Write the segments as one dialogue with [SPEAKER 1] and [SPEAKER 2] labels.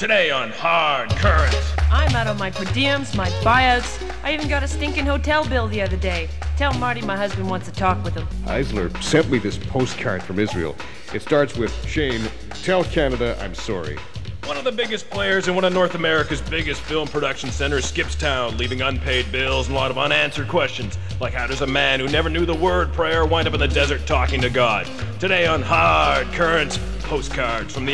[SPEAKER 1] Today on Hard Current.
[SPEAKER 2] I'm out on my per diems, my buyouts. I even got a stinking hotel bill the other day. Tell Marty my husband wants to talk with him.
[SPEAKER 3] Eisler sent me this postcard from Israel. It starts with, Shane, tell Canada I'm sorry.
[SPEAKER 1] One of the biggest players in one of North America's biggest film production centers skips town, leaving unpaid bills and a lot of unanswered questions, like how does a man who never knew the word prayer wind up in the desert talking to God? Today on Hard Current, postcards from the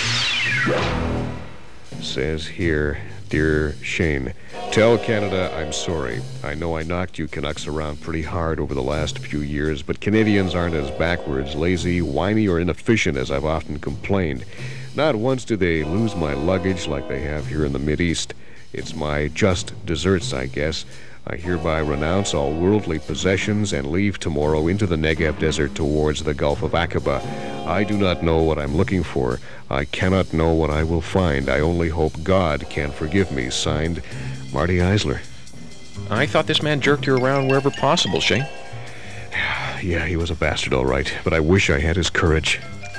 [SPEAKER 1] edge.
[SPEAKER 3] Says here, Dear Shane, tell Canada I'm sorry. I know I knocked you Canucks around pretty hard over the last few years, but Canadians aren't as backwards, lazy, whiny, or inefficient as I've often complained. Not once do they lose my luggage like they have here in the Mideast. It's my just deserts, I guess. I hereby renounce all worldly possessions and leave tomorrow into the Negev desert towards the Gulf of Aqaba. I do not know what I'm looking for. I cannot know what I will find. I only hope God can forgive me. Signed, Marty Eisler.
[SPEAKER 4] I thought this man jerked you around wherever possible, Shane.
[SPEAKER 3] Yeah, he was a bastard, all right, but I wish I had his courage.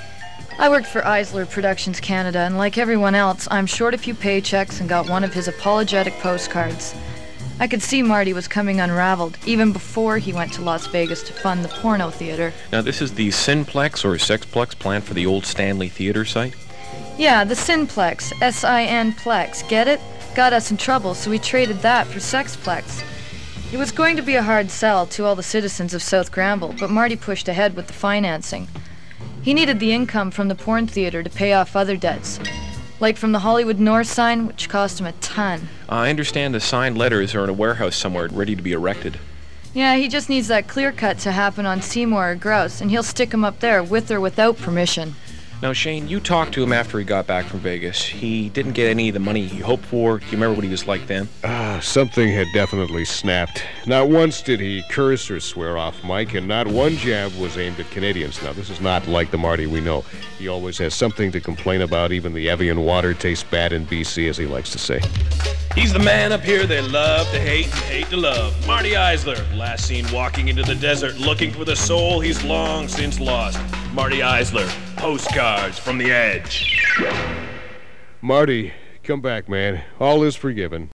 [SPEAKER 5] I worked for Eisler Productions Canada, and like everyone else, I'm short a few paychecks and got one of his apologetic postcards. I could see Marty was coming unraveled, even before he went to Las Vegas to fund the porno theater.
[SPEAKER 4] Now, this is the Cineplex or Sexplex planned for the old Stanley Theater site?
[SPEAKER 5] Yeah, the Cineplex, S-I-N-Plex, get it? Got us in trouble, so we traded that for Sexplex. It was going to be a hard sell to all the citizens of South Granville, but Marty pushed ahead with the financing. He needed the income from the porn theater to pay off other debts, like from the Hollywood North sign, which cost him a ton.
[SPEAKER 4] I understand the signed letters are in a warehouse somewhere ready to be erected.
[SPEAKER 5] Yeah, he just needs that clear cut to happen on Seymour or Grouse, and he'll stick him up there with or without permission.
[SPEAKER 4] Now, Shane, you talked to him after he got back from Vegas. He didn't get any of the money he hoped for. Do you remember what he was like then?
[SPEAKER 3] Something had definitely snapped. Not once did he curse or swear off Mike, and not one jab was aimed at Canadians. Now, this is not like the Marty we know. He always has something to complain about. Even the Evian water tastes bad in BC, as he likes to say.
[SPEAKER 1] He's the man up here they love to hate and hate to love. Marty Eisler, last seen walking into the desert looking for the soul he's long since lost. Marty Eisler, postcards from the edge.
[SPEAKER 3] Marty, come back, man. All is forgiven.